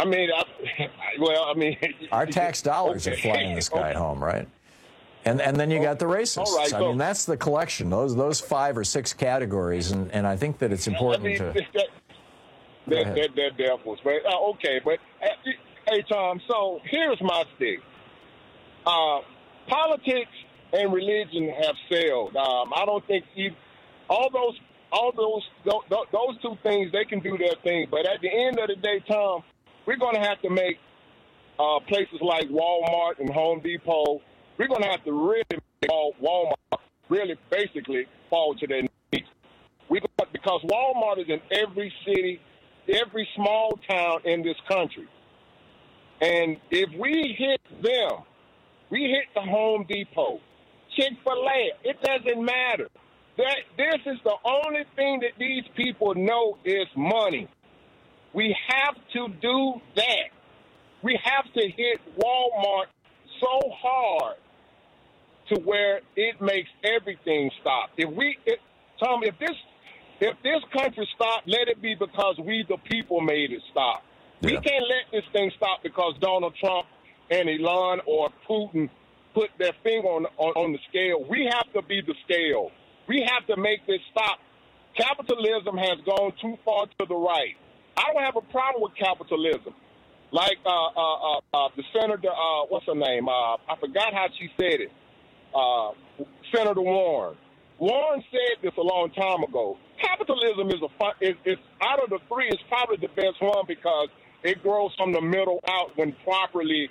Our tax dollars are flying this guy home, right? And then you got the racists. Right, I mean, that's the collection. Those 5 or 6 categories, and I think that it's important to. They're devils, but but hey, Tom. So here's my stick. Politics and religion have failed. I don't think all those two things, they can do their thing, but at the end of the day, Tom, we're going to have to make places like Walmart and Home Depot. We're going to have to really make Walmart really basically fall to their knees. Because Walmart is in every city, every small town in this country. And if we hit them, we hit the Home Depot, Chick-fil-A, it doesn't matter. This is the only thing that these people know is money. We have to do that. We have to hit Walmart so hard to where it makes everything stop. Tom, if this country stopped, let it be because we the people made it stop. Yeah. We can't let this thing stop because Donald Trump and Elon or Putin put their finger on the scale. We have to be the scale. We have to make this stop. Capitalism has gone too far to the right. I don't have a problem with capitalism. Like the senator, what's her name? I forgot how she said it. Senator Warren. Warren said this a long time ago. Capitalism is out of the 3, it's probably the best one because it grows from the middle out when properly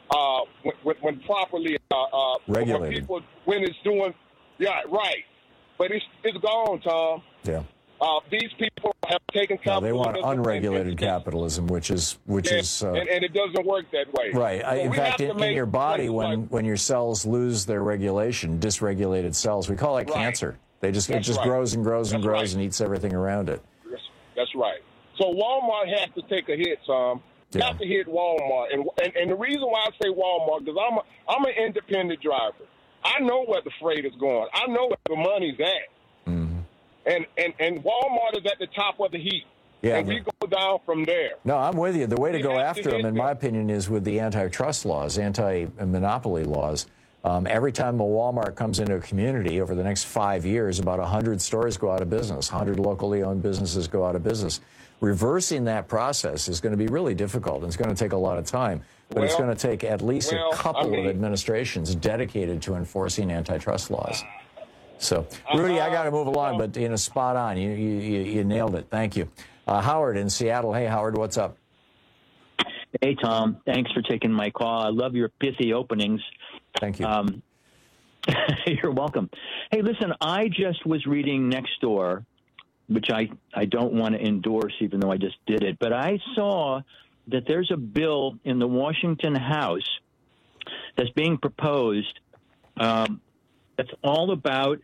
regulated. When it's doing, yeah, right. But it's gone, Tom. Yeah. These people have taken capitalism. They want unregulated capitalism, which is and it doesn't work that way. Right. In fact, in your body, when your cells lose their regulation, dysregulated cells, we call that cancer. It just grows and grows and grows and eats everything around it. That's right. So Walmart has to take a hit, Tom. You have to hit Walmart, and the reason why I say Walmart because I'm an independent driver. I know where the freight is going. I know where the money's at. Mm-hmm. And Walmart is at the top of the heap. Yeah, and we go down from there. No, I'm with you. The way to go after them, in my opinion, is with the antitrust laws, anti-monopoly laws. Every time a Walmart comes into a community over the next 5 years, about 100 stores go out of business. 100 locally owned businesses go out of business. Reversing that process is going to be really difficult. And it's going to take a lot of time. But it's going to take at least a couple of administrations dedicated to enforcing antitrust laws. So, Rudy, I got to move along, but spot on. You nailed it. Thank you. Howard in Seattle. Hey, Howard, what's up? Hey, Tom. Thanks for taking my call. I love your pithy openings. Thank you. You're welcome. Hey, listen, I just was reading Nextdoor, which I don't want to endorse, even though I just did it. But I saw that there's a bill in the Washington House that's being proposed that's all about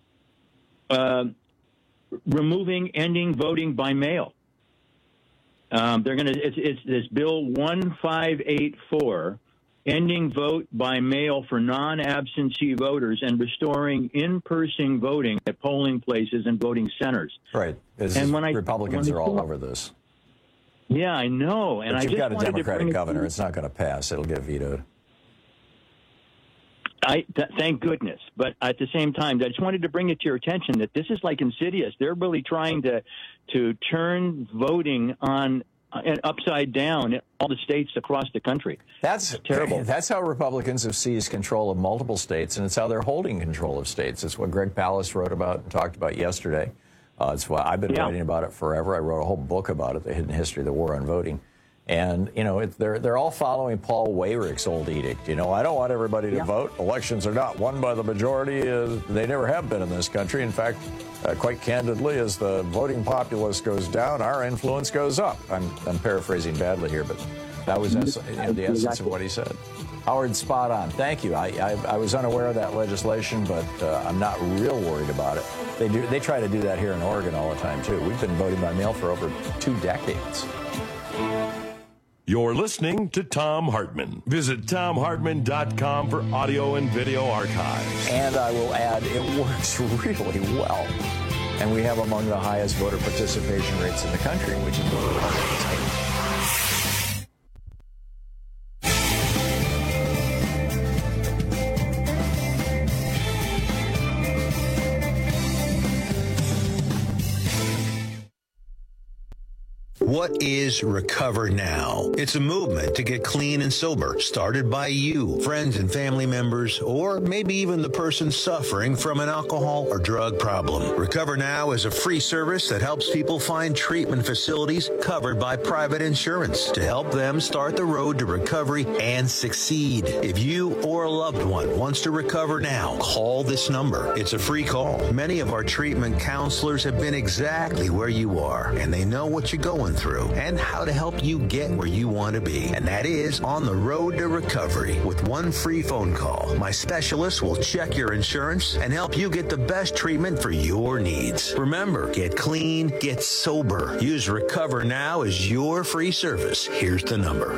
ending voting by mail. It's this bill 1584, ending vote by mail for non-absentee voters and restoring in-person voting at polling places and voting centers. Right. Republicans are all over this. Yeah, I know. And you've got a Democratic governor. It's not going to pass. It'll get vetoed. Thank goodness. But at the same time, I just wanted to bring it to your attention that this is like insidious. They're really trying to turn voting on and upside down in all the states across the country. That's terrible. That's how Republicans have seized control of multiple states, and it's how they're holding control of states. It's what Greg Palast wrote about and talked about yesterday. It's why I've been writing about it forever. I wrote a whole book about it, The Hidden History of the War on Voting. And, they're all following Paul Weyrick's old edict. I don't want everybody to vote. Elections are not won by the majority. They never have been in this country. In fact, quite candidly, as the voting populace goes down, our influence goes up. I'm paraphrasing badly here, but that was the essence of what he said. Howard, spot on. Thank you. I was unaware of that legislation, but I'm not real worried about it. They try to do that here in Oregon all the time, too. We've been voting by mail for over 2 decades. You're listening to Thom Hartmann. Visit ThomHartmann.com for audio and video archives. And I will add, it works really well. And we have among the highest voter participation rates in the country, which is really hard. What is Recover Now? It's a movement to get clean and sober, started by you, friends and family members, or maybe even the person suffering from an alcohol or drug problem. Recover Now is a free service that helps people find treatment facilities covered by private insurance to help them start the road to recovery and succeed. If you or a loved one wants to recover now, call this number. It's a free call. Many of our treatment counselors have been exactly where you are, and they know what you're going through and how to help you get where you want to be. And that is on the road to recovery. With one free phone call, my specialist will check your insurance and help you get the best treatment for your needs. Remember, get clean, get sober. Use Recover Now as your free service. Here's the number.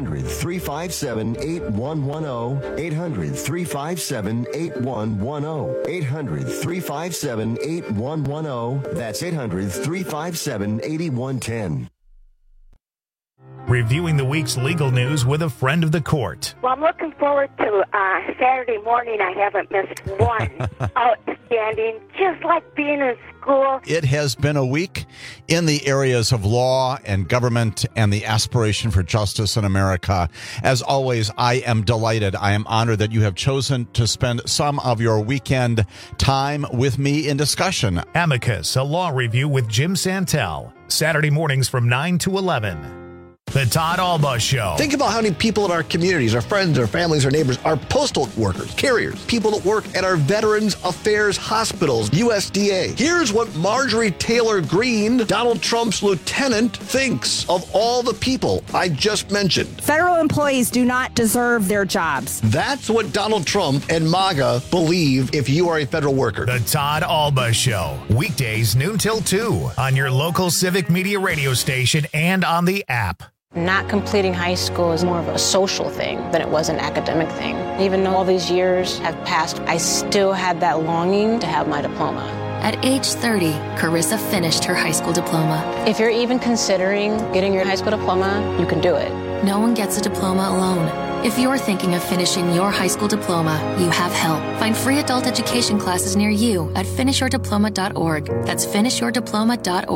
800-357-8110. 800-357-8110. 800-357-8110. That's 800-357-8110. Reviewing the week's legal news with a friend of the court. Well, I'm looking forward to Saturday morning. I haven't missed one. Outstanding, just like being in school. It has been a week in the areas of law and government and the aspiration for justice in America. As always, I am delighted. I am honored that you have chosen to spend some of your weekend time with me in discussion. Amicus, a law review with Jim Santel. Saturday mornings from 9 to 11. The Todd Alba Show. Think about how many people in our communities, our friends, our families, our neighbors, our postal workers, carriers, people that work at our Veterans Affairs hospitals, USDA. Here's what Marjorie Taylor Greene, Donald Trump's lieutenant, thinks of all the people I just mentioned. Federal employees do not deserve their jobs. That's what Donald Trump and MAGA believe if you are a federal worker. The Todd Alba Show. Weekdays noon till 2 on your local Civic Media radio station and on the app. Not completing high school is more of a social thing than it was an academic thing. Even though all these years have passed, I still had that longing to have my diploma. At age 30, Carissa finished her high school diploma. If you're even considering getting your high school diploma, you can do it. No one gets a diploma alone. If you're thinking of finishing your high school diploma, you have help. Find free adult education classes near you at finishyourdiploma.org. That's finishyourdiploma.org.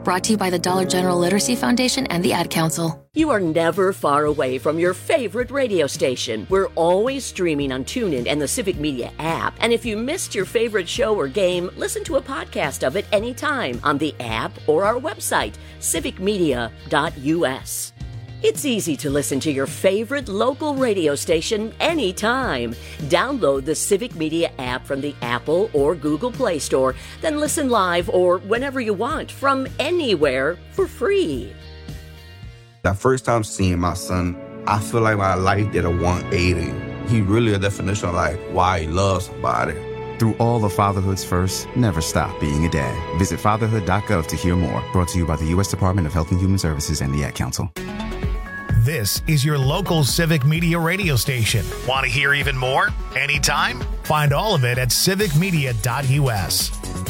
Brought to you by the Dollar General Literacy Foundation and the Ad Council. You are never far away from your favorite radio station. We're always streaming on TuneIn and the Civic Media app. And if you missed your favorite show or game, listen to a podcast of it anytime on the app or our website, civicmedia.us. It's easy to listen to your favorite local radio station anytime. Download the Civic Media app from the Apple or Google Play Store, then listen live or whenever you want from anywhere for free. That first time seeing my son, I feel like my life did a 180. He really a definition of like why he loves somebody. Through all of fatherhood's first, never stop being a dad. Visit fatherhood.gov to hear more. Brought to you by the U.S. Department of Health and Human Services and the Ad Council. This is your local Civic Media radio station. Want to hear even more? Anytime? Find all of it at civicmedia.us.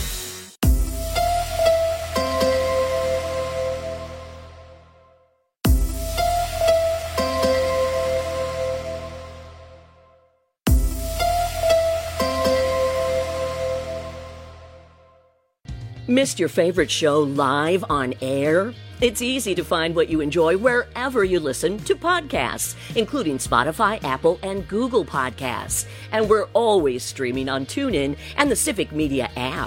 Missed your favorite show live on air? It's easy to find what you enjoy wherever you listen to podcasts, including Spotify, Apple, and Google Podcasts. And we're always streaming on TuneIn and the Civic Media app.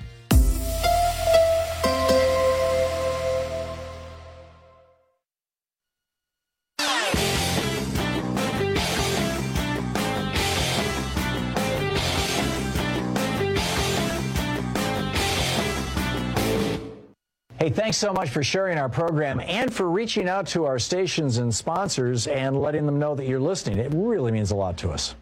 Hey, thanks so much for sharing our program and for reaching out to our stations and sponsors and letting them know that you're listening. It really means a lot to us.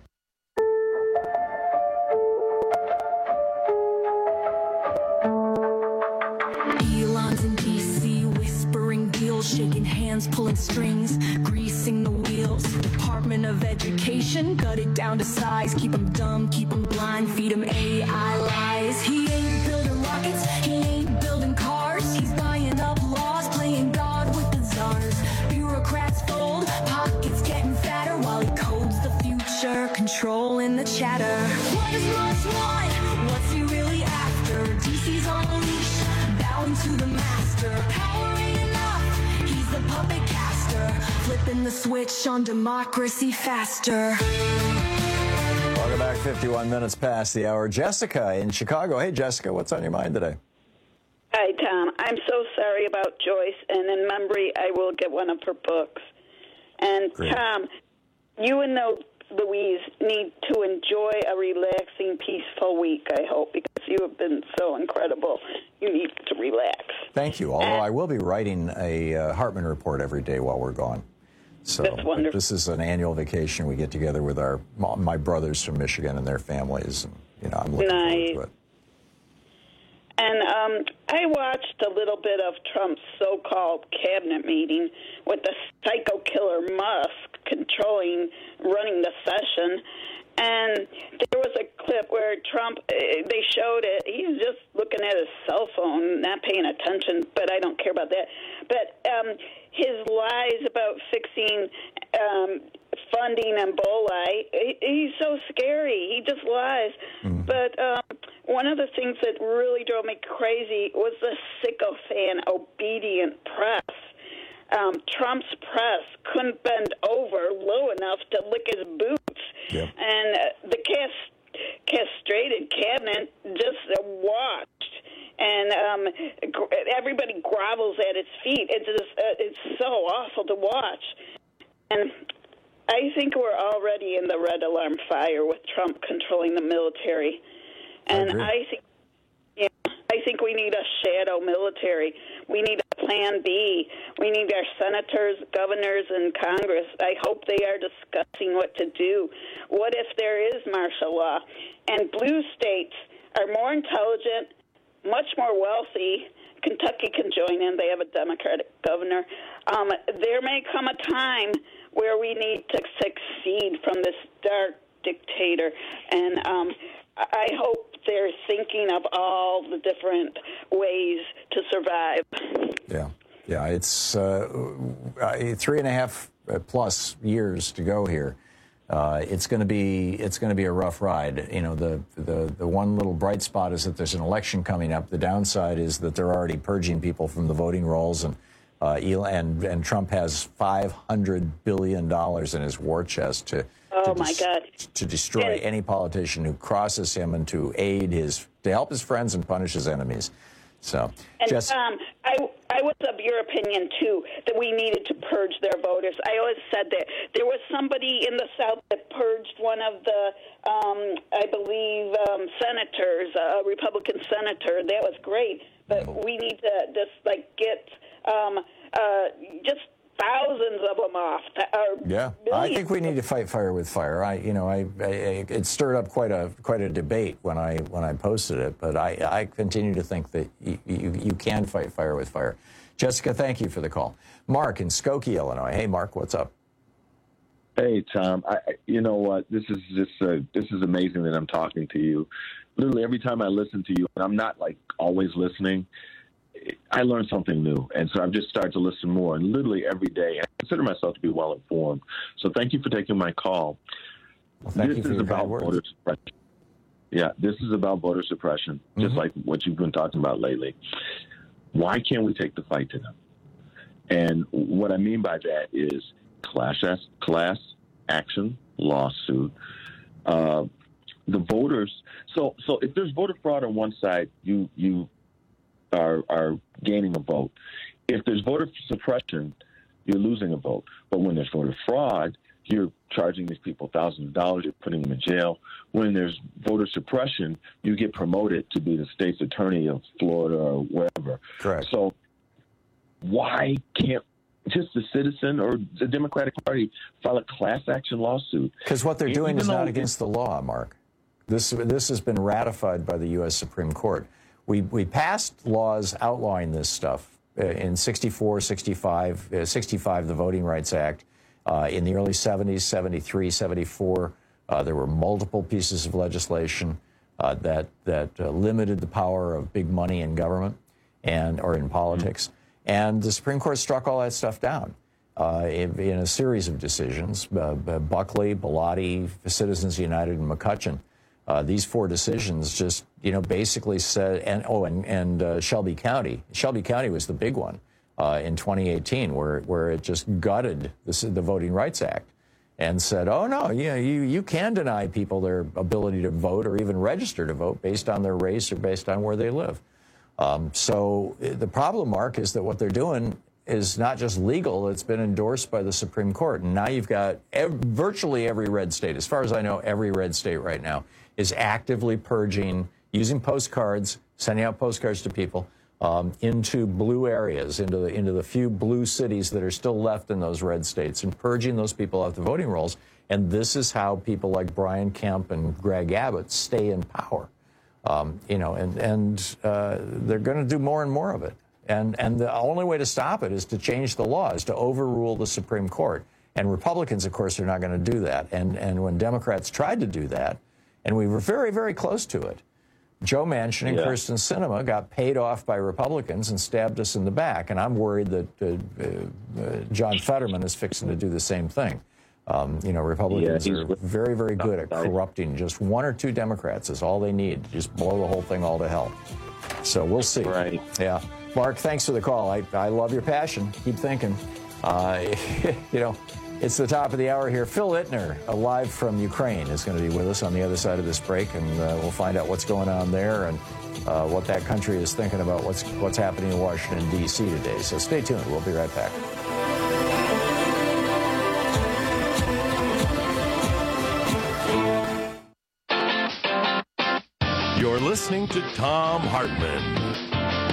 Elon's in D.C. whispering deals, shaking hands, pulling strings, greasing the wheels. Department of Education, cut it down to size. Keep them dumb, keep them blind, feed them AI lies. He ain't building rockets, he ain't building cars. He's buying up laws, playing God with the czars. Bureaucrats fold, pockets getting fatter while he codes the future, controlling the chatter. What does Musk want? What's he really after? DC's on a leash, bowing to the master. Power ain't enough, he's the puppet caster, flipping the switch on democracy faster. Welcome back, 51 minutes past the hour. Jessica in Chicago. Hey, Jessica, what's on your mind today? Hi, Tom. I'm so sorry about Joyce, and in memory, I will get one of her books. And, Great. Tom, you and Louise need to enjoy a relaxing, peaceful week, I hope, because you have been so incredible. You need to relax. Thank you. Although I will be writing a Hartman report every day while we're gone. So That's wonderful. This is an annual vacation. We get together with my brothers from Michigan and their families. And, I'm looking forward to it. And I watched a little bit of Trump's so-called cabinet meeting with the psycho killer Musk running the session. And there was a clip where Trump, they showed it. He was just looking at his cell phone, not paying attention, but I don't care about that. But his lies about fixing funding Ebola, he's so scary. He just lies. But one of the things that really drove me crazy was the sycophant, obedient press. Trump's press couldn't bend over low enough to lick his boots. Yep. And the castrated cabinet just watched. And everybody grovels at its feet. It's so awful to watch. And I think we're already in the red alarm fire with Trump controlling the military. And I think we need a shadow military. We need a plan B. We need our senators, governors, and Congress. I hope they are discussing what to do. What if there is martial law? And blue states are more intelligent, much more wealthy. Kentucky can join in. They have a Democratic governor. There may come a time where we need to succeed from this dark dictator. And I hope they're thinking of all the different ways to survive. Yeah, it's 3.5 plus years to go here. It's going to be a rough ride. You know, the one little bright spot is that there's an election coming up. The downside is that they're already purging people from the voting rolls, and Trump has $500 billion in his war chest to destroy any politician who crosses him and to help his friends and punish his enemies. So, I was of your opinion, too, that we needed to purge their voters. I always said that there was somebody in the South that purged one of the, I believe, senators, a Republican senator. That was great. But we need to just, get just thousands of them off. I think we need to fight fire with fire. It stirred up quite a debate when I posted it, but I continue to think that you can fight fire with fire. Jessica, thank you for the call. Mark in Skokie, Illinois. Hey, Mark, what's up? Hey, Tom. You know what? This is amazing that I'm talking to you. Literally every time I listen to you, and I'm not always listening, I learn something new, and so I've just started to listen more, and literally every day. I consider myself to be well informed. So thank you for taking my call. Well, thank you for your kind words. Voter suppression. Yeah, this is about voter suppression, just like what you've been talking about lately. Why can't we take the fight to them? And what I mean by that is class action lawsuit. The voters. So if there's voter fraud on one side, you are gaining a vote. If there's voter suppression, you're losing a vote. But when there's voter fraud, you're charging these people thousands of dollars, you're putting them in jail. When there's voter suppression, you get promoted to be the state's attorney of Florida or wherever. Correct. So why can't just the citizen or the Democratic Party file a class action lawsuit? Because what they're doing is not against the law, Mark. This has been ratified by the U.S. Supreme Court. We passed laws outlawing this stuff in 64, 65, the Voting Rights Act. In the early 70s, 73, 74, there were multiple pieces of legislation that limited the power of big money in government or in politics. And the Supreme Court struck all that stuff down in a series of decisions. Buckley, Bellotti, Citizens United, and McCutcheon. These four decisions just, basically said, and Shelby County. Shelby County was the big one in 2018, where it just gutted the Voting Rights Act and said, oh, no, you can deny people their ability to vote or even register to vote based on their race or based on where they live. So the problem, Mark, is that what they're doing is not just legal, it's been endorsed by the Supreme Court. And now you've got virtually every red state, as far as I know, every red state right now is actively purging, using postcards, sending out postcards to people into blue areas, into the few blue cities that are still left in those red states, and purging those people off the voting rolls. And this is how people like Brian Kemp and Greg Abbott stay in power. They're going to do more and more of it. And the only way to stop it is to change the law, is to overrule the Supreme Court. And Republicans, of course, are not going to do that. And when Democrats tried to do that, and we were very, very close to it, Joe Manchin and Kyrsten Sinema got paid off by Republicans and stabbed us in the back. And I'm worried that John Fetterman is fixing to do the same thing. Republicans are very, very good at corrupting. Just one or two Democrats is all they need to just blow the whole thing all to hell. So we'll see. Right. Yeah. Mark, thanks for the call. I love your passion. Keep thinking. It's the top of the hour here. Phil Ittner, live from Ukraine, is going to be with us on the other side of this break, and we'll find out what's going on there and what that country is thinking about what's happening in Washington, D.C. today. So stay tuned. We'll be right back. You're listening to Thom Hartmann.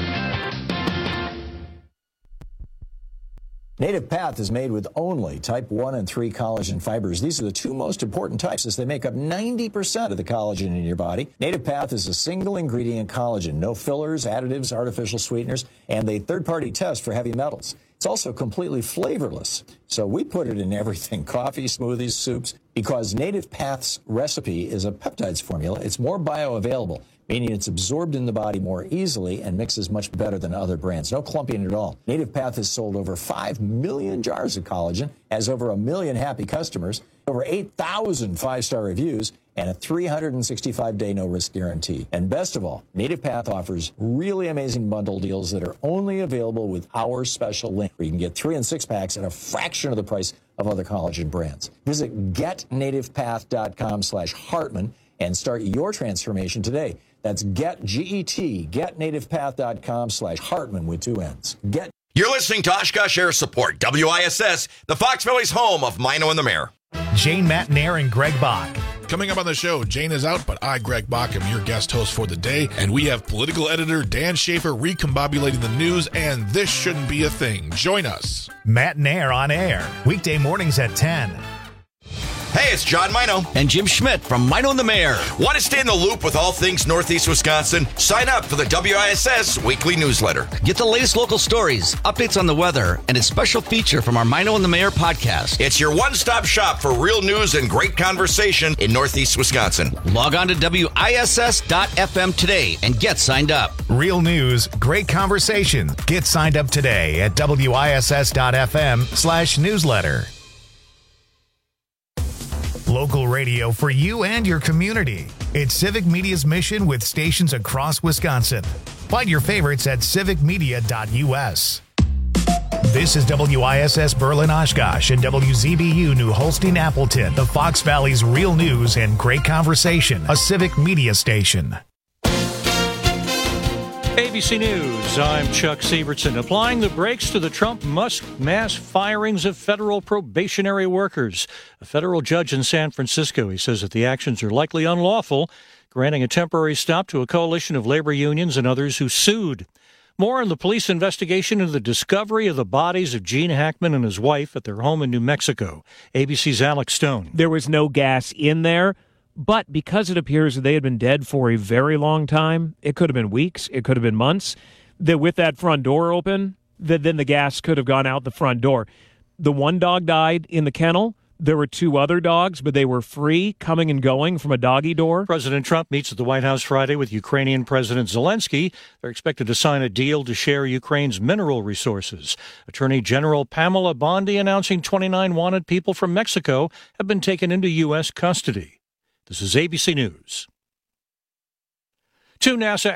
Native Path is made with only type 1 and 3 collagen fibers. These are the two most important types, as they make up 90% of the collagen in your body. Native Path is a single ingredient collagen, no fillers, additives, artificial sweeteners, and a third-party test for heavy metals. It's also completely flavorless, so we put it in everything: coffee, smoothies, soups, because Native Path's recipe is a peptides formula. It's more bioavailable. meaning it's absorbed in the body more easily and mixes much better than other brands. No clumping at all. Native Path has sold over 5 million jars of collagen, has over 1 million happy customers, over 8,000 5-star reviews, and a 365-day no-risk guarantee. And best of all, Native Path offers really amazing bundle deals that are only available with our special link, where you can get 3 and 6 packs at a fraction of the price of other collagen brands. Visit getnativepath.com/Hartman and start your transformation today. That's getnativepath.com/Hartman with 2 N's. You're listening to Oshkosh Air Support, WISS, the Fox Valley's home of Mino and the Mayor. Jane Matnair and Greg Bach. Coming up on the show, Jane is out, but I, Greg Bach, am your guest host for the day, and we have political editor Dan Schaefer recombobulating the news, and this shouldn't be a thing. Join us. Matnair on air, weekday mornings at 10. Hey, it's John Mino. And Jim Schmidt from Mino and the Mayor. Want to stay in the loop with all things Northeast Wisconsin? Sign up for the WISS weekly newsletter. Get the latest local stories, updates on the weather, and a special feature from our Mino and the Mayor podcast. It's your one-stop shop for real news and great conversation in Northeast Wisconsin. Log on to WISS.FM today and get signed up. Real news, great conversation. Get signed up today at WISS.FM/newsletter. Local radio for you and your community. It's Civic Media's mission with stations across Wisconsin. Find your favorites at civicmedia.us. This is WISS Berlin Oshkosh and WZBU New Holstein Appleton, the Fox Valley's real news and great conversation, a Civic Media station. ABC News, I'm Chuck Sievertson. Applying the brakes to the Trump-Musk mass firings of federal probationary workers. A federal judge in San Francisco, he says that the actions are likely unlawful, granting a temporary stop to a coalition of labor unions and others who sued. More on the police investigation into the discovery of the bodies of Gene Hackman and his wife at their home in New Mexico. ABC's Alex Stone. There was no gas in there. But because it appears that they had been dead for a very long time, it could have been weeks, it could have been months, that with that front door open, that then the gas could have gone out the front door. The one dog died in the kennel. There were 2 other dogs, but they were free, coming and going from a doggy door. President Trump meets at the White House Friday with Ukrainian President Zelensky. They're expected to sign a deal to share Ukraine's mineral resources. Attorney General Pamela Bondi announcing 29 wanted people from Mexico have been taken into U.S. custody. This is ABC News. 2 NASA